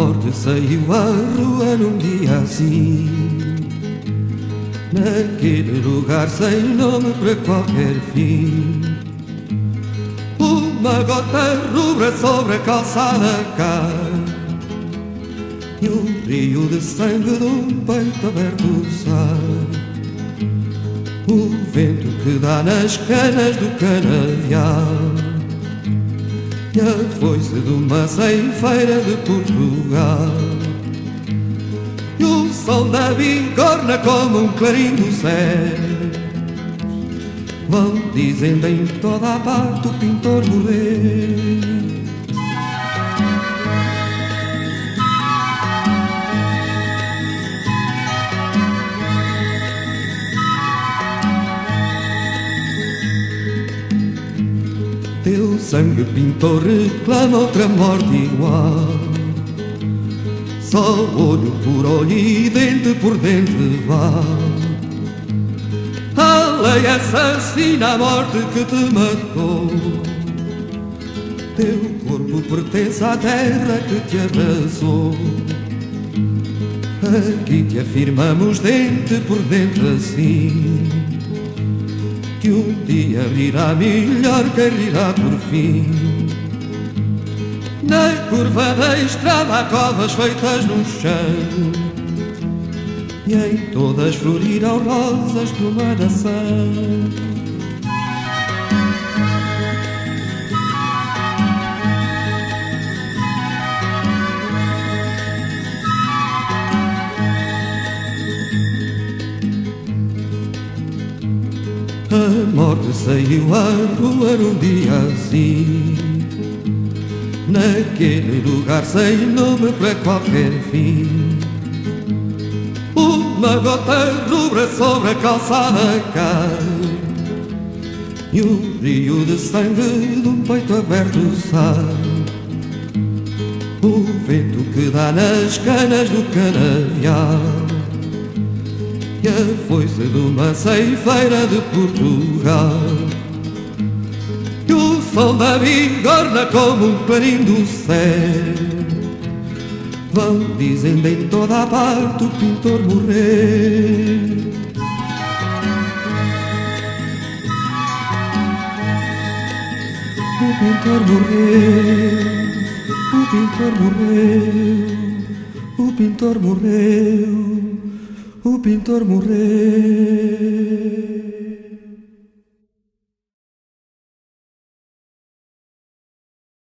morte saiu à rua num dia assim, naquele lugar sem nome para qualquer fim. Uma gota rubra sobre a calçada cai, e um rio de sangue de um peito aberto sai. O vento que dá nas canas do canavial, e a foice de uma ceifeira de Portugal. E o sol da bigorna como um clarim do céu, vão dizendo em toda a parte o pintor morreu. Teu sangue pintor reclama outra morte igual, só olho por olho e dente por dente vá. A lei assassina a morte que te matou, teu corpo pertence à terra que te arrasou. Aqui te afirmamos dente por dente assim, que um dia rirá melhor que rirá por fim. Na curva da estrada há covas feitas no chão, e em todas florirão rosas de uma nação. A morte saiu à rua num dia assim, naquele lugar sem nome para qualquer fim. Uma gota rubra sobre a calçada cai, e um rio de sangue de um peito aberto sai. O vento que dá nas canas do canavial, e a foice de uma ceifeira de Portugal. E o sol da bigorna como um clarim do céu, vão dizendo em toda a parte o pintor morreu. O pintor morreu, o pintor morreu, o pintor morreu, o pintor morreu.